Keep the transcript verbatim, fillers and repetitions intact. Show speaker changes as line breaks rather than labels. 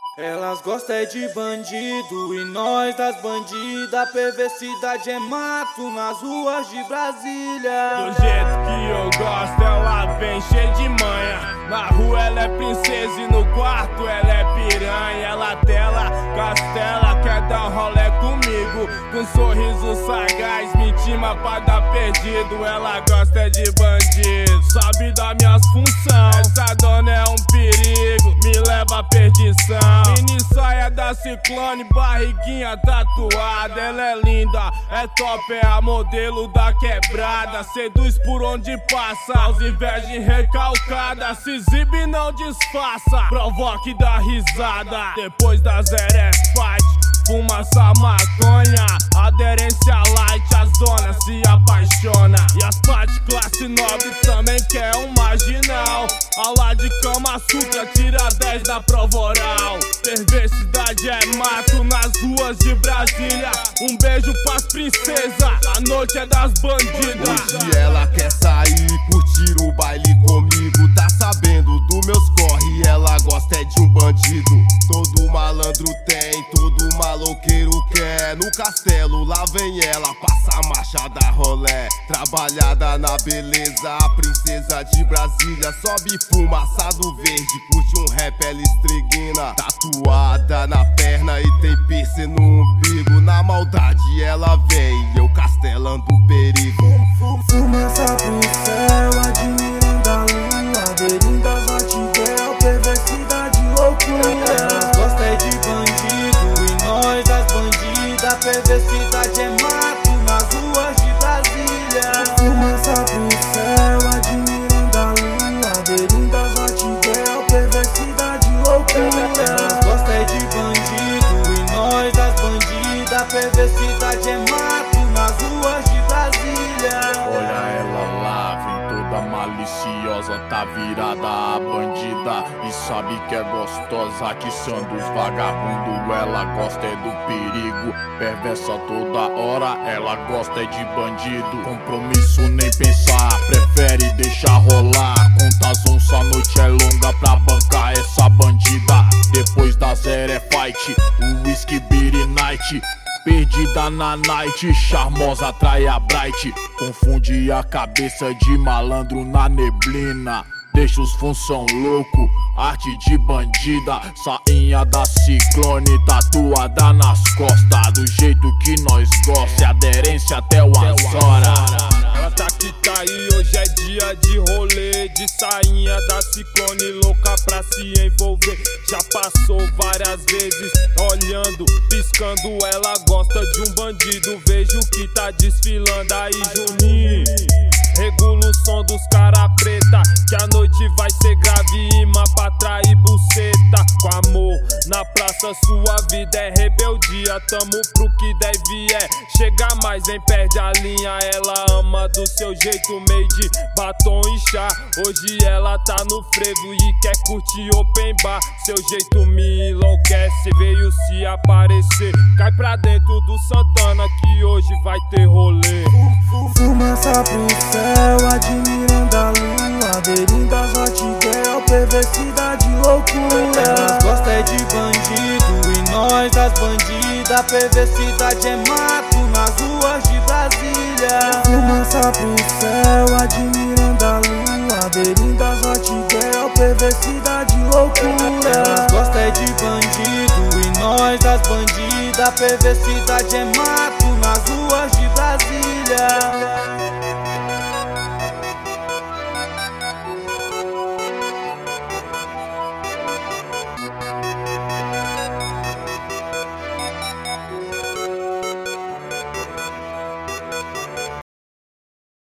Elas gostam é de bandido e nós das bandidas. Perversidade é mato nas ruas de Brasília.
Do jeito que eu gosto, ela vem cheia de manha. Na rua ela é princesa e no quarto ela é piranha. Ela tela, castela, quer dar um rolê comigo. Com sorriso sagaz, me intima pra dar perdido. Ela gosta é de bandido, sabe das minhas funções. Essa dona é um perigo, me leva à perdição. Mini saia da Ciclone, barriguinha tatuada. Ela é linda, é top, é a modelo da quebrada. Seduz por onde passa, aos inveja recalcada. Se exibe não disfarça, provoque da risada. Depois da zero é fight, fumaça maconha, aderência light, as donas se apaixona. E as partes classe nobre também quer um marginal. Aula de cama sutra, tira dez da prova oral. Perversidade é mato nas ruas de Brasília. Um beijo pras princesas, a noite é das bandidas.
Hoje ela quer sair, curtir o baile comigo. Tá sabendo do meus corre, ela gosta é de um bandido. Todo malandro tem, todo maloqueiro quer. No castelo lá vem ela, passa a marcha da rolé. Trabalhada na beleza, a princesa de Brasília. Sobe fumaçado verde, curte um rap, ela estriguina. Tatuada na perna e tem piercing no umbigo. Na maldade ela vem, eu castelando o perigo.
Fumaça pro céu, admirando a lua. Aderindo às atividades, perversidade, loucura.
Elas gostam é de bandido e nós das bandidas. Perversidade é mato nas ruas de Brasília.
Fumaça pro céu, admirando a lua. Aderindo às atividades, perversidade, loucura.
Elas gostam é de bandido e nós das bandidas. Perversidade é mato nas ruas de Brasília.
Olha ela lá, vem toda maliciosa, tá virada a bandida e sabe que é gostosa, atiçando os vagabundos. Ela gosta é do perigo, perversa toda hora, ela gosta é de bandido. Compromisso nem pensar, prefere deixar rolar. Contas onça, a noite é longa pra bancar essa bandida. Depois da zero é fight, o whisky beer night. Perdida na night, charmosa atrai a bright. Confunde a cabeça de malandro na neblina. Deixa os função louco, arte de bandida. Sainha da Ciclone, tatuada nas costas. Do jeito que nós gosta, aderência até umas horas. Ela tá que tá aí, hoje é dia de rolê. De sainha da Ciclone, louca pra se envolver. Já passou várias vezes, olhando, piscando. Ela gosta de um bandido, vejo que tá desfilando aí, Juninho. Regula o som dos cara preta, que a noite vai ser grave, imã pra trair buceta. Com amor na praça, sua vida é rebeldia. Tamo pro que deve é, chega mais, nem perde a linha. Ela ama do seu jeito, meio de batom e chá. Hoje ela tá no frevo e quer curtir open bar. Seu jeito me enlouquece, veio se aparecer. Cai pra dentro do Santana que hoje vai ter rolê.
Fumaça pro céu, admirando a lua. Aderindo às atividades, perversidade, loucura.
Elas gostam é de bandido e nós das bandidas. Perversidade é mato nas ruas de Brasília.
Fumaça pro céu, admirando a lua. Aderindo às atividades, perversidade, loucura.
Elas gostam é de bandido e nós das bandidas. Perversidade é mato nas ruas de Brasília.